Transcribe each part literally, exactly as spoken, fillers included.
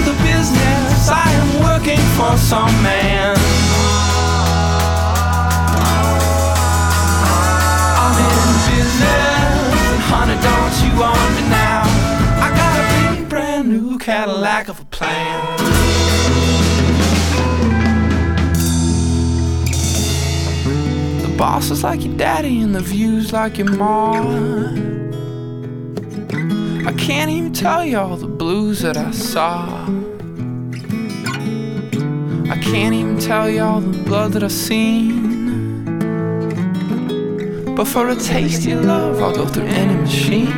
the business. I am working for some man. I'm in business, and honey, don't you want me now? I got a big brand new Cadillac of a plan. The boss is like your daddy and the view's like your mom. I can't even tell you all the blues that I saw. I can't even tell you all the blood that I've seen. But for a taste of your love, I'll go through any machine.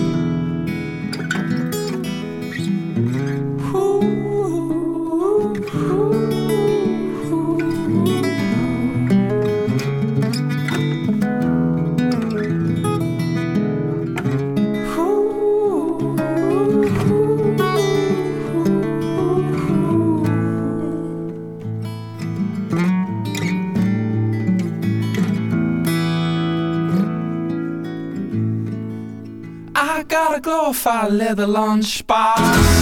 I got a glorified leather lunchbox.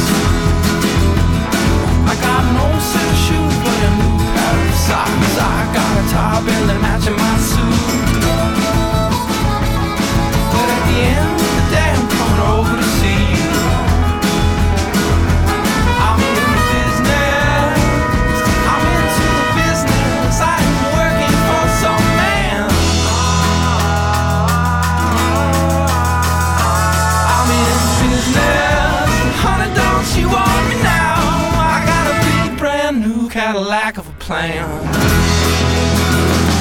I got an old set of shoes, but a new pair of socks. I got a tie belly matching my suit. But at the end of the day, I'm coming over to see you. I'm in the business. I'm into the business. I'm working for some man. Honey, don't you want me now? I got a big brand new Cadillac of a plan.